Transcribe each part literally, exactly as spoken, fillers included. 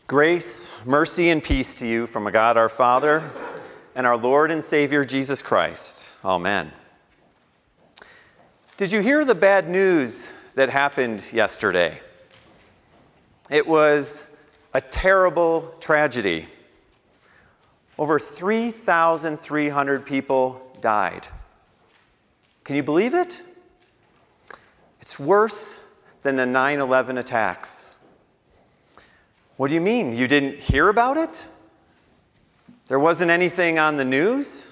Grace, mercy, and peace to you from God our Father and our Lord and Savior Jesus Christ. Amen. Did you hear the bad news that happened yesterday? It was a terrible tragedy. Over three thousand three hundred people died. Can you believe it? It's worse than the nine eleven attacks. What do you mean? You didn't hear about it? There wasn't anything on the news?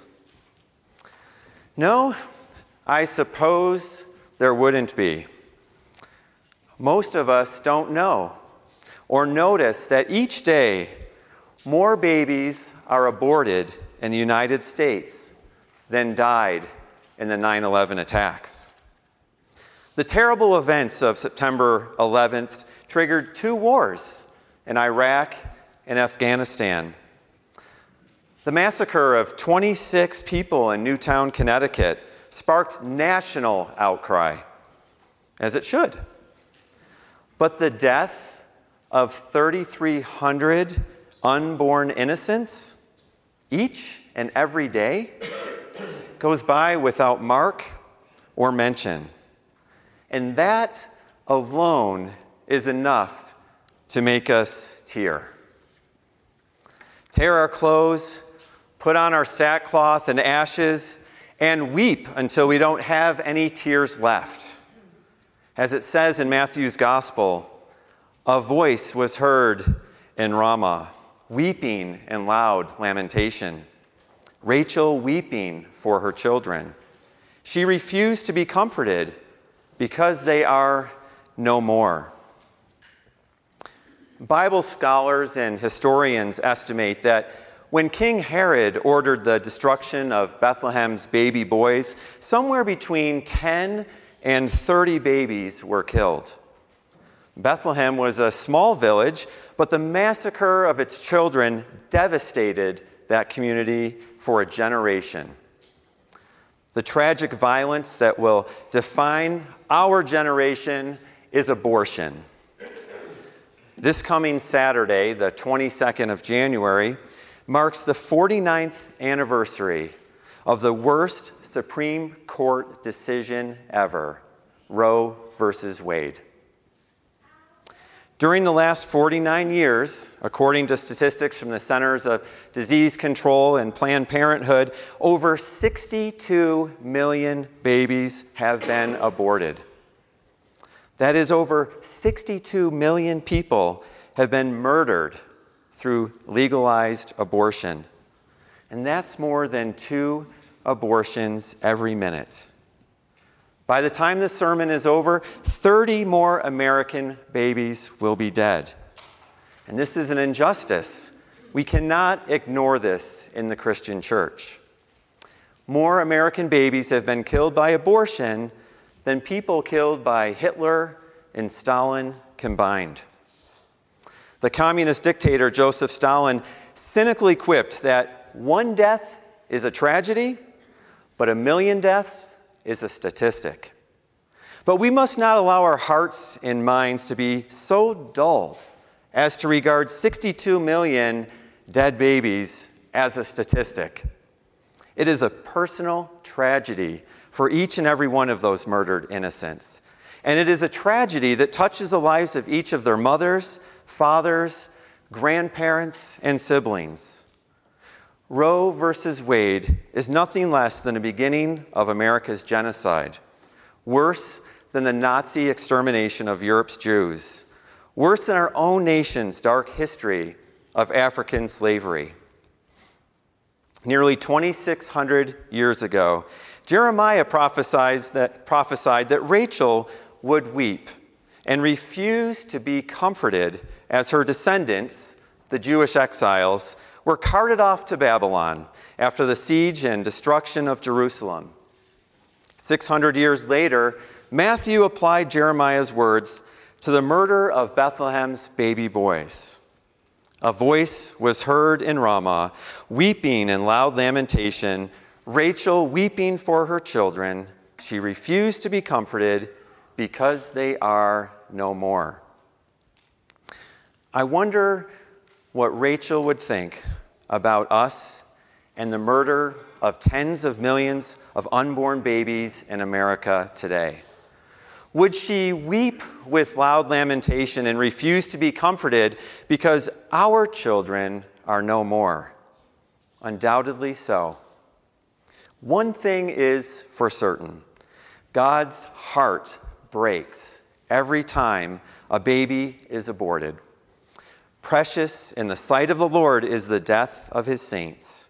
No, I suppose there wouldn't be. Most of us don't know or notice that each day more babies are aborted in the United States than died in the nine eleven attacks. The terrible events of September eleventh triggered two wars in Iraq and Afghanistan. The massacre of twenty-six people in Newtown, Connecticut sparked national outcry, as it should. But the death of three thousand three hundred unborn innocents, each and every day, goes by without mark or mention. And that alone is enough to make us tear. Tear our clothes, put on our sackcloth and ashes, and weep until we don't have any tears left. As it says in Matthew's Gospel, a voice was heard in Ramah, weeping in loud lamentation. Rachel weeping for her children. She refused to be comforted because they are no more. Bible scholars and historians estimate that when King Herod ordered the destruction of Bethlehem's baby boys, somewhere between ten and thirty babies were killed. Bethlehem was a small village, but the massacre of its children devastated that community for a generation. The tragic violence that will define our generation is abortion. This coming Saturday, the twenty-second of January, marks the forty-ninth anniversary of the worst Supreme Court decision ever, Roe versus Wade. During the last forty-nine years, according to statistics from the Centers of Disease Control and Planned Parenthood, over sixty-two million babies have been aborted. That is, over sixty-two million people have been murdered through legalized abortion. And that's more than two abortions every minute. By the time this sermon is over, thirty more American babies will be dead. And this is an injustice. We cannot ignore this in the Christian church. More American babies have been killed by abortion than people killed by Hitler and Stalin combined. The communist dictator Joseph Stalin cynically quipped that one death is a tragedy, but a million deaths is a statistic. But we must not allow our hearts and minds to be so dulled as to regard sixty-two million dead babies as a statistic. It is a personal tragedy for each and every one of those murdered innocents. And it is a tragedy that touches the lives of each of their mothers, fathers, grandparents, and siblings. Roe versus Wade is nothing less than the beginning of America's genocide, worse than the Nazi extermination of Europe's Jews, worse than our own nation's dark history of African slavery. Nearly twenty-six hundred years ago, Jeremiah prophesied that, prophesied that Rachel would weep and refuse to be comforted as her descendants, the Jewish exiles, were carted off to Babylon after the siege and destruction of Jerusalem. six hundred years later, Matthew applied Jeremiah's words to the murder of Bethlehem's baby boys. A voice was heard in Ramah, weeping in loud lamentation, Rachel weeping for her children. She refused to be comforted because they are no more. I wonder what Rachel would think about us and the murder of tens of millions of unborn babies in America today? Would she weep with loud lamentation and refuse to be comforted because our children are no more? Undoubtedly so. One thing is for certain: God's heart breaks every time a baby is aborted. Precious in the sight of the Lord is the death of his saints.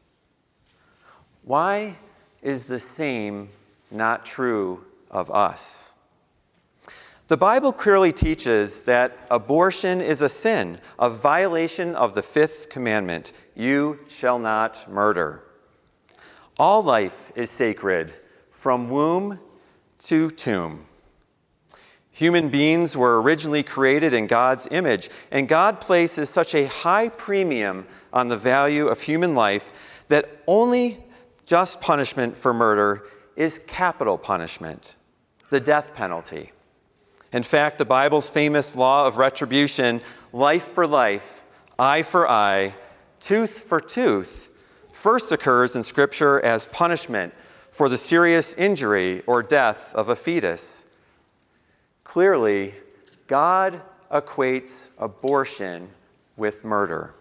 Why is the same not true of us? The Bible clearly teaches that abortion is a sin, a violation of the fifth commandment: you shall not murder. All life is sacred, from womb to tomb. Human beings were originally created in God's image, and God places such a high premium on the value of human life that only just punishment for murder is capital punishment, the death penalty. In fact, the Bible's famous law of retribution, life for life, eye for eye, tooth for tooth, first occurs in Scripture as punishment for the serious injury or death of a fetus. Clearly, God equates abortion with murder.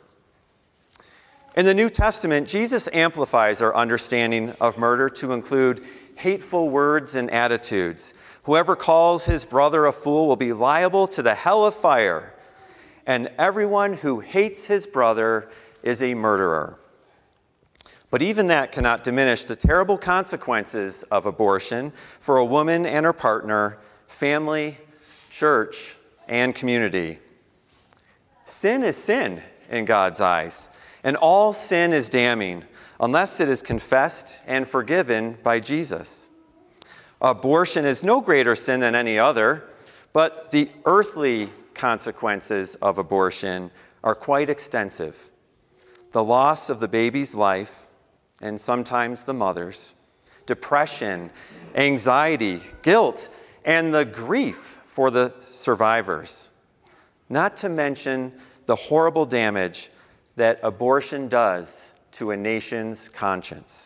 In the New Testament, Jesus amplifies our understanding of murder to include hateful words and attitudes. Whoever calls his brother a fool will be liable to the hell of fire, and everyone who hates his brother is a murderer. But even that cannot diminish the terrible consequences of abortion for a woman and her partner, family, church, and community. Sin is sin in God's eyes, and all sin is damning unless it is confessed and forgiven by Jesus. Abortion is no greater sin than any other, but the earthly consequences of abortion are quite extensive. The loss of the baby's life, and sometimes the mother's, depression, anxiety, guilt, and the grief for the survivors. Not to mention the horrible damage that abortion does to a nation's conscience.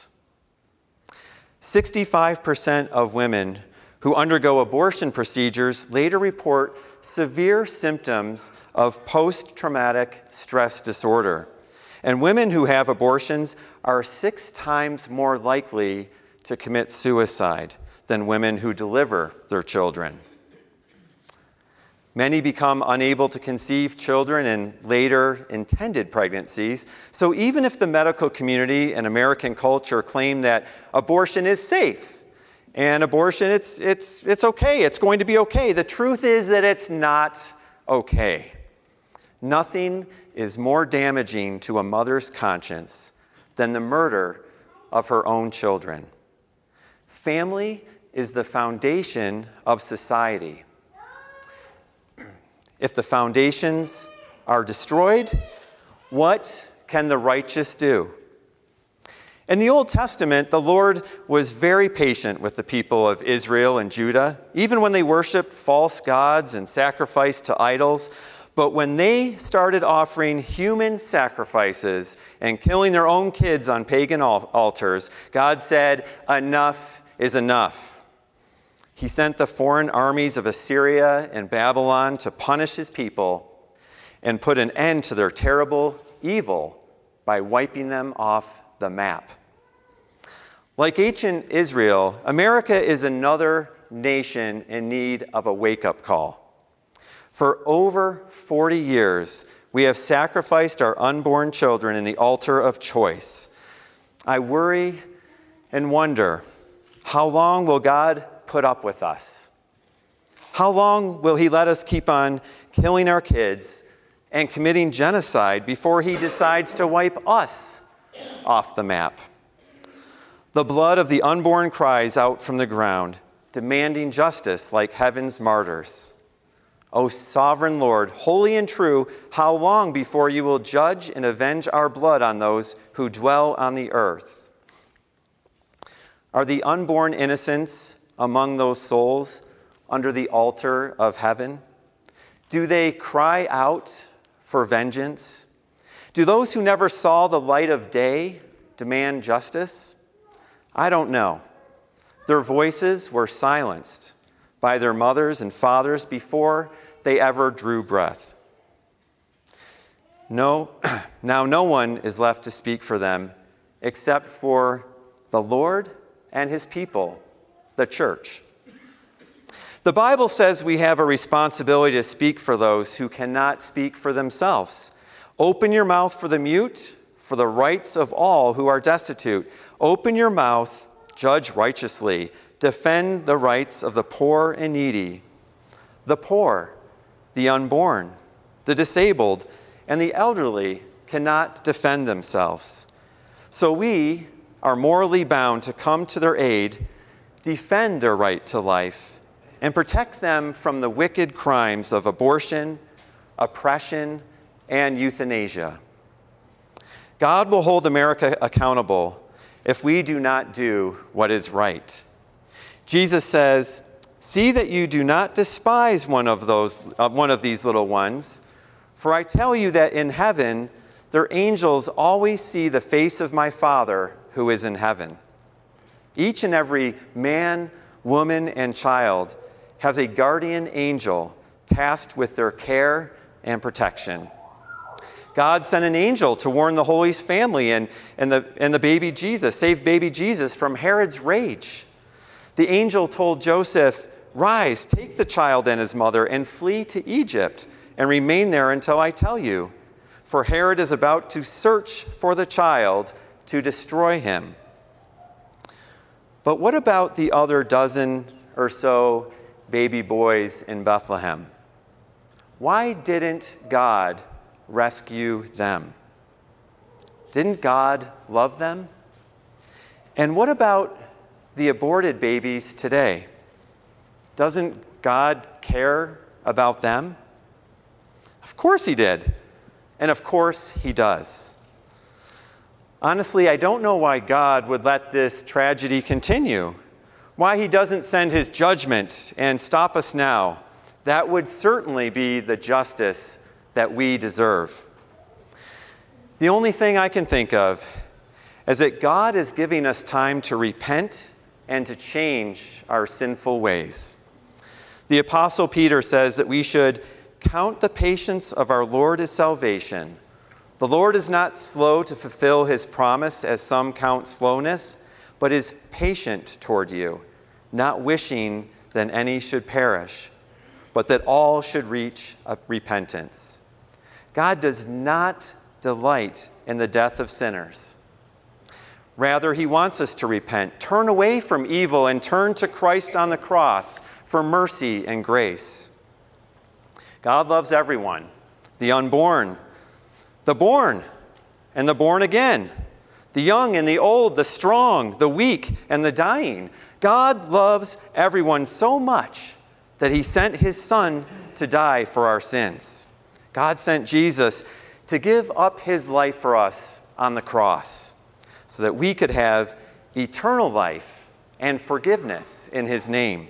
sixty-five percent of women who undergo abortion procedures later report severe symptoms of post-traumatic stress disorder. And women who have abortions are six times more likely to commit suicide than women who deliver their children. Many become unable to conceive children in later intended pregnancies. So even if the medical community and American culture claim that abortion is safe and abortion, it's, it's, it's okay, it's going to be okay, the truth is that it's not okay. Nothing is more damaging to a mother's conscience than the murder of her own children. Family is the foundation of society. If the foundations are destroyed, what can the righteous do? In the Old Testament, the Lord was very patient with the people of Israel and Judah, even when they worshiped false gods and sacrificed to idols. But when they started offering human sacrifices and killing their own kids on pagan altars, God said, enough is enough. He sent the foreign armies of Assyria and Babylon to punish his people and put an end to their terrible evil by wiping them off the map. Like ancient Israel, America is another nation in need of a wake-up call. For over forty years, we have sacrificed our unborn children in the altar of choice. I worry and wonder, how long will God put up with us? How long will he let us keep on killing our kids and committing genocide before he decides to wipe us off the map? The blood of the unborn cries out from the ground, demanding justice like heaven's martyrs. O sovereign Lord, holy and true, how long before you will judge and avenge our blood on those who dwell on the earth? Are the unborn innocents among those souls under the altar of heaven? Do they cry out for vengeance? Do those who never saw the light of day demand justice? I don't know. Their voices were silenced by their mothers and fathers before they ever drew breath. No, now no one is left to speak for them except for the Lord and his people, the church. The Bible says we have a responsibility to speak for those who cannot speak for themselves. Open your mouth for the mute, for the rights of all who are destitute. Open your mouth, judge righteously, defend the rights of the poor and needy, the poor, the unborn, the disabled, and the elderly cannot defend themselves. So we are morally bound to come to their aid, defend their right to life, and protect them from the wicked crimes of abortion, oppression, and euthanasia. God will hold America accountable if we do not do what is right. Jesus says, "See that you do not despise one of those, uh, one of these little ones, for I tell you that in heaven their angels always see the face of my Father who is in heaven." Each and every man, woman, and child has a guardian angel tasked with their care and protection. God sent an angel to warn the Holy Family and, and, the, and the baby Jesus, save baby Jesus from Herod's rage. The angel told Joseph, "Rise, take the child and his mother and flee to Egypt and remain there until I tell you, for Herod is about to search for the child to destroy him." But what about the other dozen or so baby boys in Bethlehem? Why didn't God rescue them? Didn't God love them? And what about the aborted babies today? Doesn't God care about them? Of course he did. And of course he does. Honestly, I don't know why God would let this tragedy continue. Why he doesn't send his judgment and stop us now. That would certainly be the justice that we deserve. The only thing I can think of is that God is giving us time to repent and to change our sinful ways. The Apostle Peter says that we should count the patience of our Lord as salvation. The Lord is not slow to fulfill his promise, as some count slowness, but is patient toward you, not wishing that any should perish, but that all should reach repentance. God does not delight in the death of sinners. Rather, he wants us to repent, turn away from evil, and turn to Christ on the cross for mercy and grace. God loves everyone, the unborn, the born, and the born again, the young and the old, the strong, the weak, and the dying. God loves everyone so much that he sent his Son to die for our sins. God sent Jesus to give up his life for us on the cross, so that we could have eternal life and forgiveness in his name.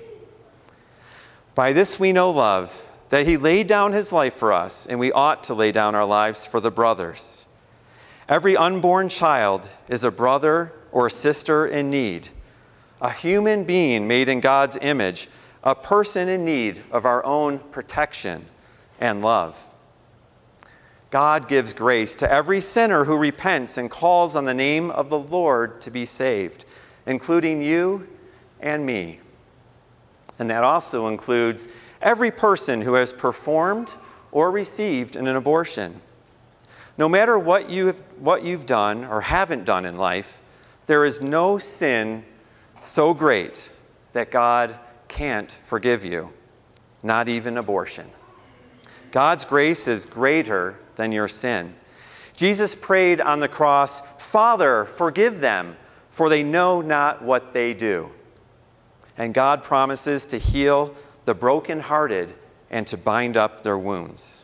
By this we know love, that he laid down his life for us, and we ought to lay down our lives for the brothers. Every unborn child is a brother or sister in need, a human being made in God's image, a person in need of our own protection and love. God gives grace to every sinner who repents and calls on the name of the Lord to be saved, including you and me. And that also includes every person who has performed or received an abortion. No matter what you have, what you've done or haven't done in life, there is no sin so great that God can't forgive you, not even abortion. God's grace is greater than your sin. Jesus prayed on the cross, "Father, forgive them, for they know not what they do." And God promises to heal the brokenhearted and to bind up their wounds.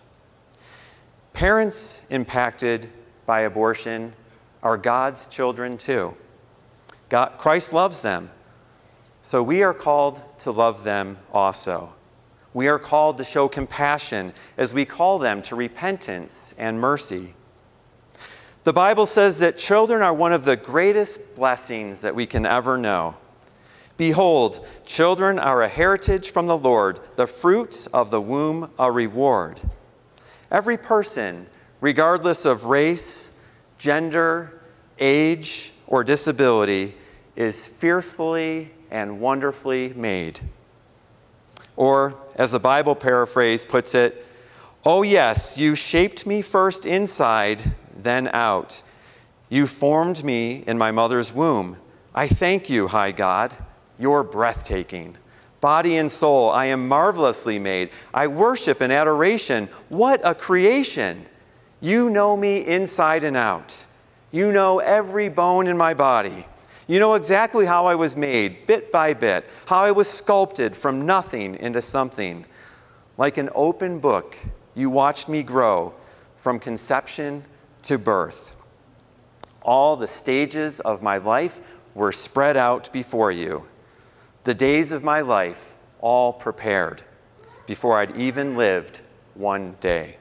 Parents impacted by abortion are God's children too. God, Christ loves them, so we are called to love them also. We are called to show compassion as we call them to repentance and mercy. The Bible says that children are one of the greatest blessings that we can ever know. Behold, children are a heritage from the Lord, the fruit of the womb a reward. Every person, regardless of race, gender, age, or disability, is fearfully and wonderfully made. Or, as the Bible paraphrase puts it, "Oh yes, you shaped me first inside, then out. You formed me in my mother's womb. I thank you, high God. You're breathtaking. Body and soul, I am marvelously made. I worship in adoration. What a creation! You know me inside and out. You know every bone in my body. You know exactly how I was made, bit by bit, how I was sculpted from nothing into something. Like an open book, you watched me grow from conception to birth. All the stages of my life were spread out before you. The days of my life all prepared before I'd even lived one day."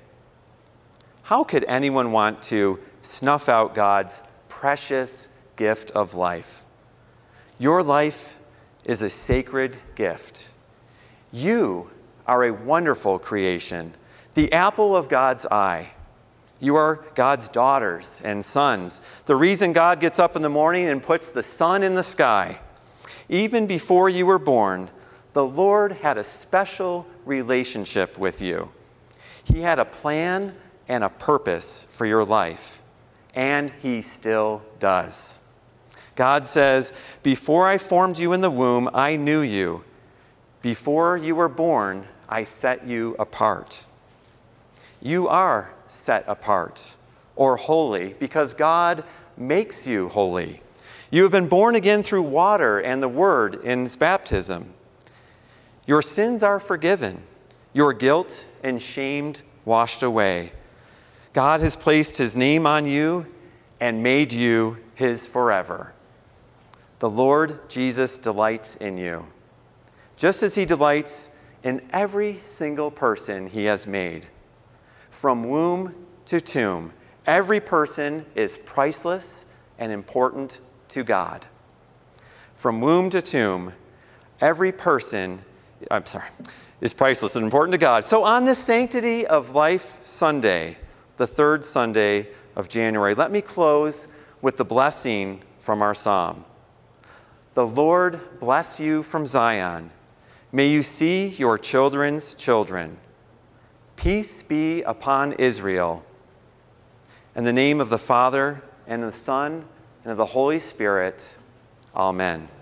How could anyone want to snuff out God's precious gift of life? Your life is a sacred gift. You are a wonderful creation, the apple of God's eye. You are God's daughters and sons, the reason God gets up in the morning and puts the sun in the sky. Even before you were born, the Lord had a special relationship with you. He had a plan and a purpose for your life, and He still does. God says, "Before I formed you in the womb, I knew you. Before you were born, I set you apart." You are set apart or holy because God makes you holy. You have been born again through water and the Word in baptism. Your sins are forgiven, your guilt and shame washed away. God has placed His name on you and made you His forever. The Lord Jesus delights in you, just as He delights in every single person He has made. From womb to tomb, every person is priceless and important to God. From womb to tomb, every person, I'm sorry, is priceless and important to God. So on this Sanctity of Life Sunday, the third Sunday of January, let me close with the blessing from our psalm. The Lord bless you from Zion. May you see your children's children. Peace be upon Israel. In the name of the Father, and of the Son, and of the Holy Spirit, amen.